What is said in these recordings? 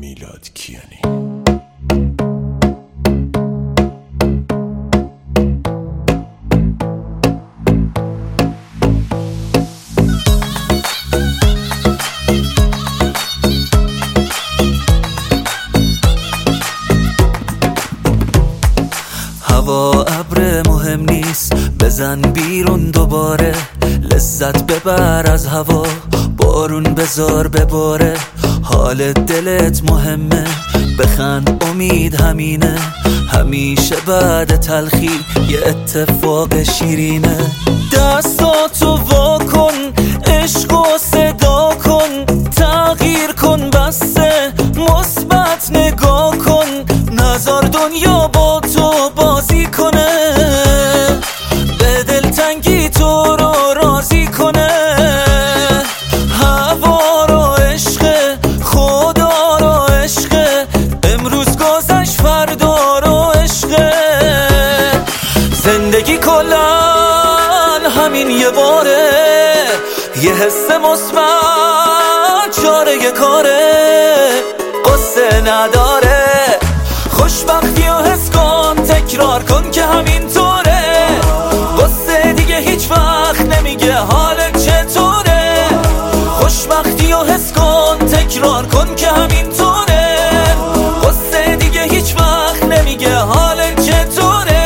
میلاد کیانی. هوا ابر مهم نیست، بزن بیرون دوباره، لذت ببر از هوا، بارون بذار بباره، حال دلت مهمه، بخند امید همینه، همیشه بعد تلخی یه اتفاق شیرینه. دستاتو وا کن، عشقو صدا کن، تغییر کن، بسه مثبت نگاه کن، نذار دنیا با تو بازی کنه، به دلتنگی تو رو راضی کنه. هوا رو عشق، خدا رو عشق، امروز گذشت فردا رو عشق. زندگی کلن همین یه باره، یه حس مثبت چاره کاره، قصه نداره، خوشبختی و حس کن، تکرار کن که همینطوره، قصه دیگه هیچ وقت نمیگه حالت چطوره، خوشبختی و حس کن، تکرار کن که همینطوره، قصه دیگه هیچ وقت نمیگه حالت چطوره.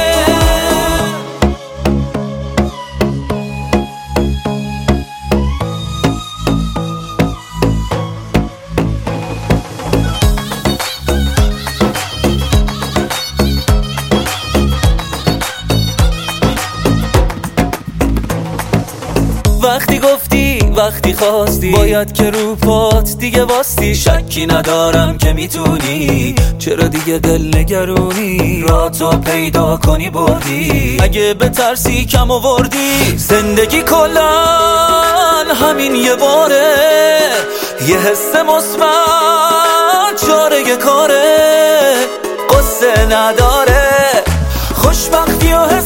وقتی گفتی، وقتی خواستی، باید که رو پات دیگه واستی، شکی ندارم که میتونی، چرا دیگه دل نگرونی، را تو پیدا کنی بردی، اگه به ترسی کم آوردی. زندگی کلن همین یه باره، یه حس مثبت چاره کاره، قصه نداره، خوشبختی و حس